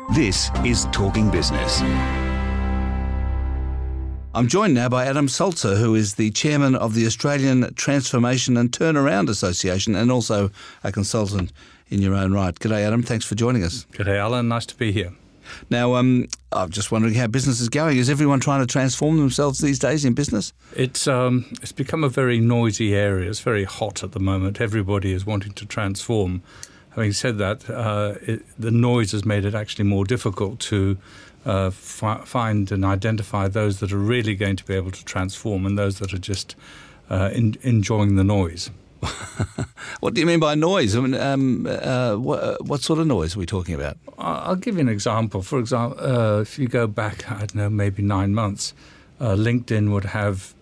This is Talking Business. I'm joined now by Adam Salzer, who is the chairman of the Australian Transformation and Turnaround Association and also a consultant in your own right. G'day, Adam. Thanks for joining us. G'day, Alan. Nice to be here. Now, I'm just wondering how business is going. Is everyone trying to transform themselves these days in business? It's become a very noisy area. It's very hot at the moment. Everybody is wanting to transform. Having said that, the noise has made it actually more difficult to find and identify those that are really going to be able to transform and those that are just enjoying the noise. What do you mean by noise? I mean, what sort of noise are we talking about? I'll give you an example. For example, if you go back, I don't know, maybe 9 months, LinkedIn would have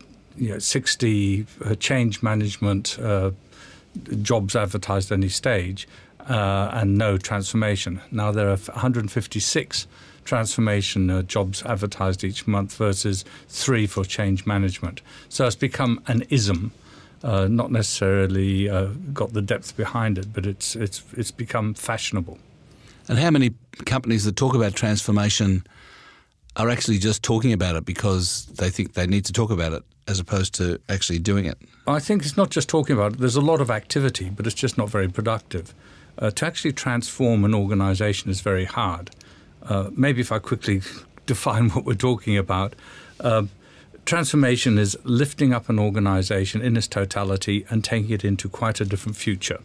60 change management jobs advertised at any stage and no transformation. Now there are 156 transformation jobs advertised each month versus 3 for change management. So it's become an ism. Not necessarily got the depth behind it, but it's become fashionable. And how many companies that talk about transformation are actually just talking about it because they think they need to talk about it as opposed to actually doing it? I think it's not just talking about it. There's a lot of activity, but it's just not very productive. To actually transform an organisation is very hard. Maybe if I quickly define what we're talking about, transformation is lifting up an organisation in its totality and taking it into quite a different future.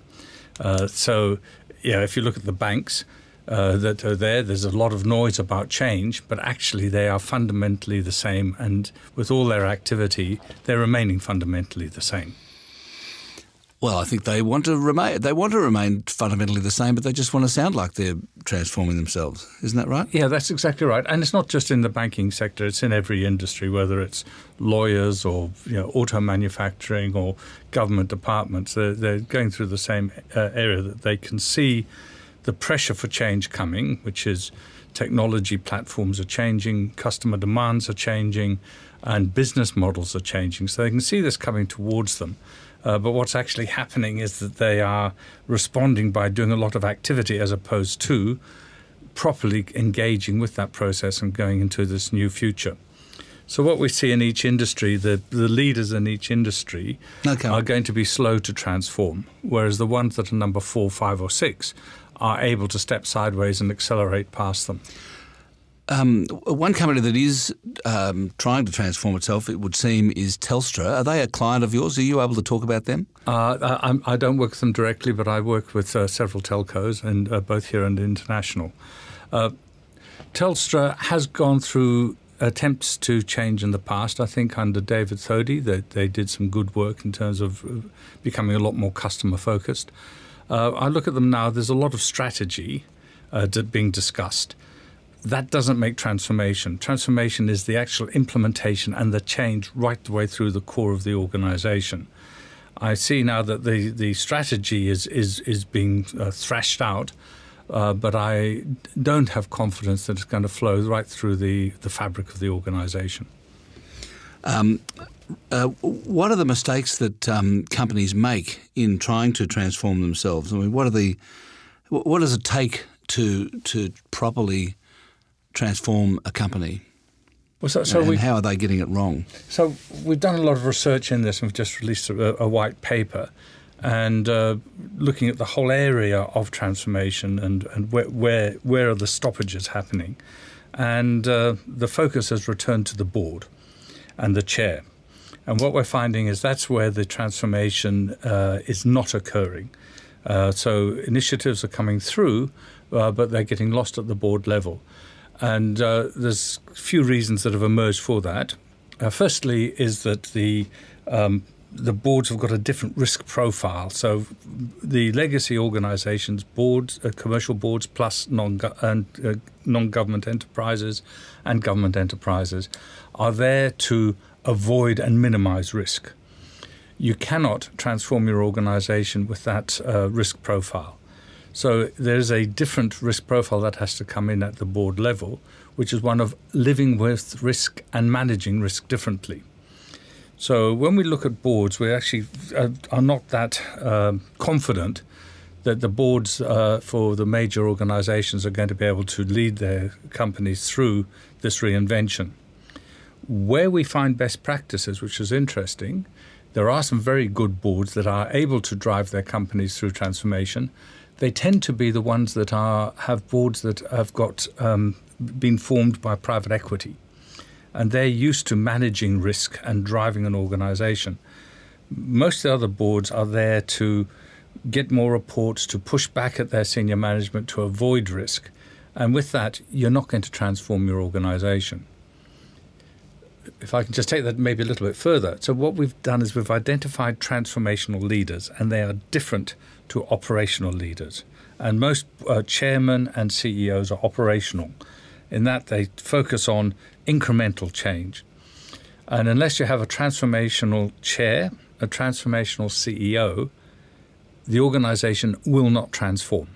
If you look at the banks that are there's a lot of noise about change, but actually they are fundamentally the same, and with all their activity, they're remaining fundamentally the same. Well, I think they want to remain fundamentally the same, but they just want to sound like they're transforming themselves. Isn't that right? Yeah, that's exactly right. And it's not just in the banking sector; it's in every industry, whether it's lawyers or auto manufacturing or government departments. They're going through the same area, that they can see the pressure for change coming, which is technology platforms are changing, customer demands are changing, and business models are changing. So they can see this coming towards them. But what's actually happening is that they are responding by doing a lot of activity as opposed to properly engaging with that process and going into this new future. So what we see in each industry, the leaders in each industry are going to be slow to transform, whereas the ones that are number 4, 5 or 6 are able to step sideways and accelerate past them. One company that is trying to transform itself, it would seem, is Telstra. Are they a client of yours? Are you able to talk about them? I don't work with them directly, but I work with several telcos, and both here and international. Telstra has gone through attempts to change in the past. I think under David Thodey that they did some good work in terms of becoming a lot more customer focused. I look at them now, there's a lot of strategy being discussed. That doesn't make transformation. Transformation is the actual implementation and the change right the way through the core of the organisation. I see now that the strategy is being thrashed out, but I don't have confidence that it's going to flow right through the fabric of the organisation. What are the mistakes that companies make in trying to transform themselves? I mean, what does it take to properly transform a company? And how are they getting it wrong? So we've done a lot of research in this, and we've just released a white paper, and looking at the whole area of transformation and where are the stoppages happening. And the focus has returned to the board and the chair. And what we're finding is that's where the transformation is not occurring. So initiatives are coming through, but they're getting lost at the board level. And there's a few reasons that have emerged for that. Firstly is that the boards have got a different risk profile. So the legacy organisations, boards, commercial boards plus non-government enterprises and government enterprises are there to avoid and minimise risk. You cannot transform your organisation with that risk profile. So there's a different risk profile that has to come in at the board level, which is one of living with risk and managing risk differently. So when we look at boards, we actually are not that confident that the boards for the major organizations are going to be able to lead their companies through this reinvention. Where we find best practices, which is interesting, there are some very good boards that are able to drive their companies through transformation. They tend to be the ones that have boards that have got been formed by private equity, and they're used to managing risk and driving an organization. Most of the other boards are there to get more reports, to push back at their senior management, to avoid risk. And with that, you're not going to transform your organization. If I can just take that maybe a little bit further. So what we've done is we've identified transformational leaders, and they are different to operational leaders. And most chairmen and CEOs are operational in that they focus on incremental change. And unless you have a transformational chair, a transformational CEO, the organization will not transform.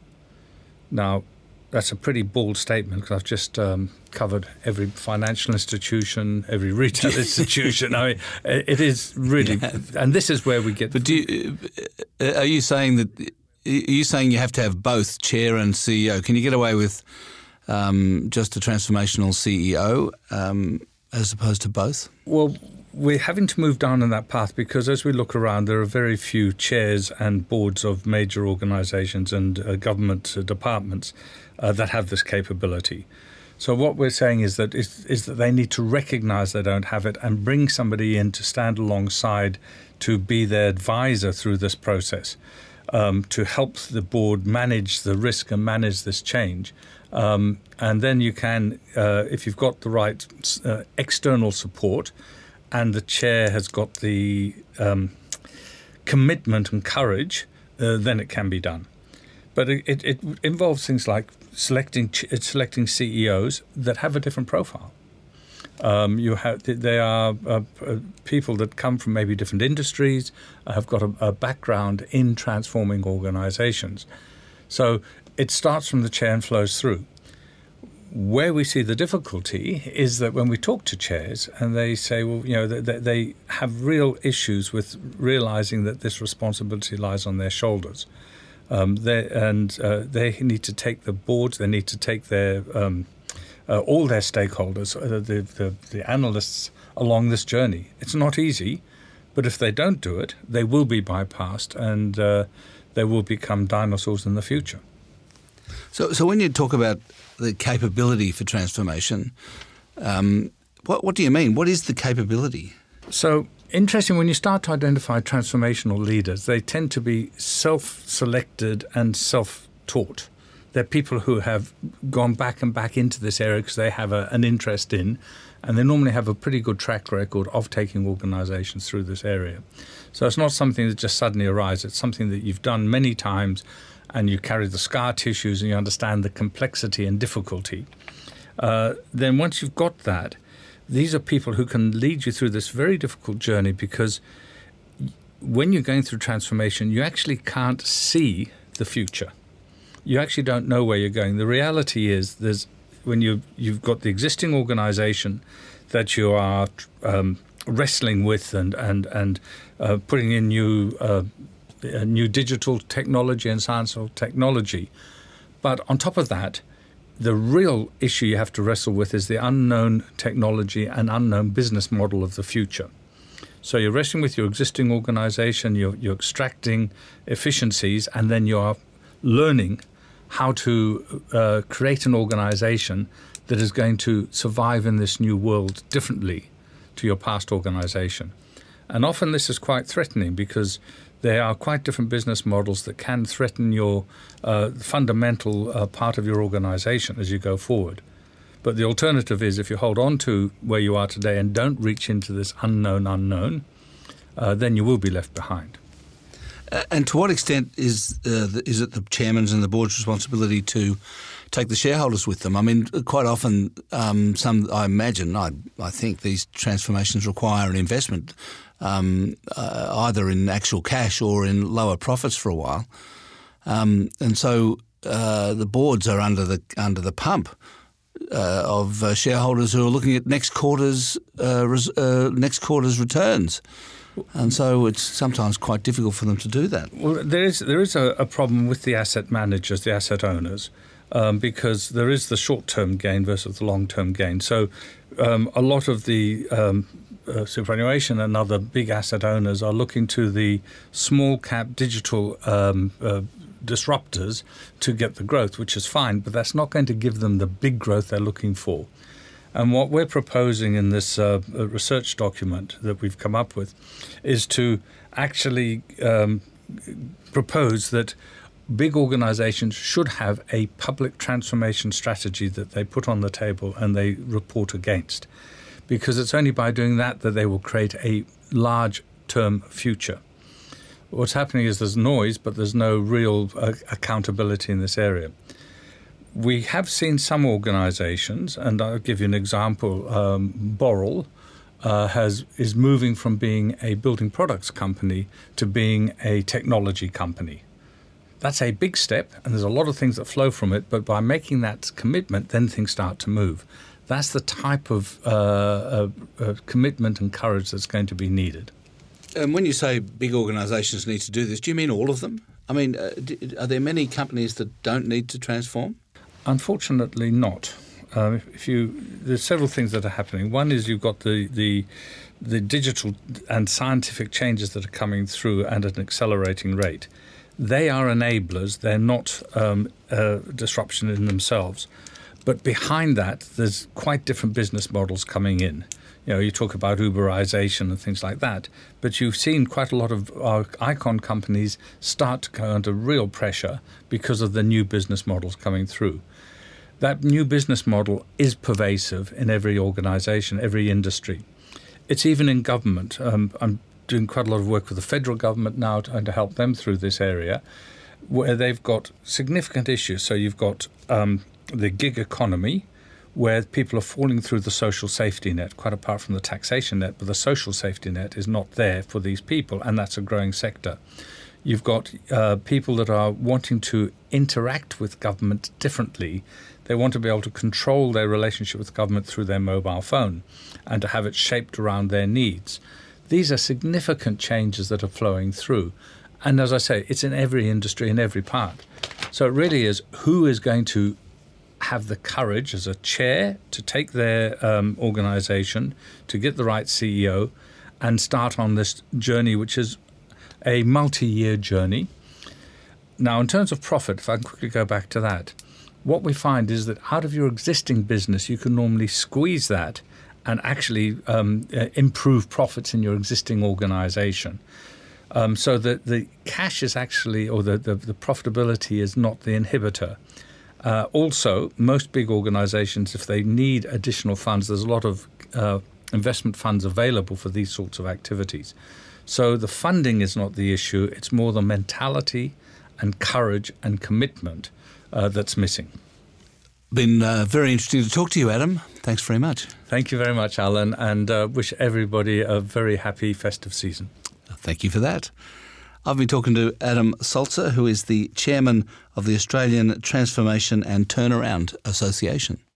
Now, that's a pretty bold statement because I've just covered every financial institution, every retail institution. I mean, it is really, and this is where we get. But are you saying you have to have both chair and CEO? Can you get away with just a transformational CEO as opposed to both? Well, we're having to move down on that path because as we look around, there are very few chairs and boards of major organizations and government departments that have this capability. So what we're saying is that they need to recognize they don't have it and bring somebody in to stand alongside to be their advisor through this process, to help the board manage the risk and manage this change. And then you can, if you've got the right external support, and the chair has got the commitment and courage, then it can be done. But it involves things like selecting CEOs that have a different profile. They are people that come from maybe different industries, have got a background in transforming organizations. So it starts from the chair and flows through. Where we see the difficulty is that when we talk to chairs and they say, well, you know, they have real issues with realizing that this responsibility lies on their shoulders. They need to take the boards, they need to take their all their stakeholders, the analysts along this journey. It's not easy, but if they don't do it, they will be bypassed and they will become dinosaurs in the future. So when you talk about the capability for transformation, what do you mean? What is the capability? So interesting, when you start to identify transformational leaders, they tend to be self-selected and self-taught. They're people who have gone back and back into this area because they have an interest in, and they normally have a pretty good track record of taking organizations through this area. So it's not something that just suddenly arises. It's something that you've done many times, and you carry the scar tissues and you understand the complexity and difficulty. Then once you've got that, these are people who can lead you through this very difficult journey, because when you're going through transformation, you actually can't see the future. You actually don't know where you're going. The reality is when you've got the existing organization that you are wrestling with and putting in new digital technology and science of technology. But on top of that, the real issue you have to wrestle with is the unknown technology and unknown business model of the future. So you're wrestling with your existing organization, you're extracting efficiencies, and then you're learning how to create an organization that is going to survive in this new world differently to your past organization. And often this is quite threatening, because there are quite different business models that can threaten your fundamental part of your organization as you go forward. But the alternative is, if you hold on to where you are today and don't reach into this unknown, then you will be left behind. And to what extent is it the chairman's and the board's responsibility to take the shareholders with them? I mean, quite often, I think these transformations require an investment, either in actual cash or in lower profits for a while, and so the boards are under the pump of shareholders who are looking at next quarter's returns. And so it's sometimes quite difficult for them to do that. Well, there is a problem with the asset managers, the asset owners, because there is the short-term gain versus the long-term gain. So a lot of the superannuation and other big asset owners are looking to the small-cap digital disruptors to get the growth, which is fine, but that's not going to give them the big growth they're looking for. And what we're proposing in this research document that we've come up with is to actually propose that big organizations should have a public transformation strategy that they put on the table and they report against. Because it's only by doing that that they will create a large-term future. What's happening is there's noise, but there's no real accountability in this area. We have seen some organizations, and I'll give you an example. Boral is moving from being a building products company to being a technology company. That's a big step, and there's a lot of things that flow from it, but by making that commitment, then things start to move. That's the type of commitment and courage that's going to be needed. And when you say big organisations need to do this, do you mean all of them? I mean, are there many companies that don't need to transform? Unfortunately not. There's several things that are happening. One is you've got the digital and scientific changes that are coming through and at an accelerating rate. They are enablers. They're not disruption in themselves. But behind that, there's quite different business models coming in. You know, you talk about Uberization and things like that, but you've seen quite a lot of our icon companies start to go under real pressure because of the new business models coming through. That new business model is pervasive in every organization, every industry. It's even in government. I'm doing quite a lot of work with the federal government now trying to help them through this area, where they've got significant issues. So you've got the gig economy, where people are falling through the social safety net, quite apart from the taxation net, but the social safety net is not there for these people, and that's a growing sector. You've got people that are wanting to interact with government differently. They want to be able to control their relationship with government through their mobile phone and to have it shaped around their needs. These are significant changes that are flowing through. And as I say, it's in every industry, in every part. So it really is who is going to have the courage as a chair to take their organization, to get the right CEO and start on this journey, which is a multi-year journey. Now, in terms of profit, if I can quickly go back to that, what we find is that out of your existing business, you can normally squeeze that and actually improve profits in your existing organization. So that the cash is actually, or the profitability is not the inhibitor. Also, most big organizations, if they need additional funds, there's a lot of investment funds available for these sorts of activities. So the funding is not the issue. It's more the mentality and courage and commitment that's missing. Been very interesting to talk to you, Adam. Thanks very much. Thank you very much, Alan, and wish everybody a very happy festive season. Thank you for that. I've been talking to Adam Sulzer, who is the chairman of the Australian Transformation and Turnaround Association.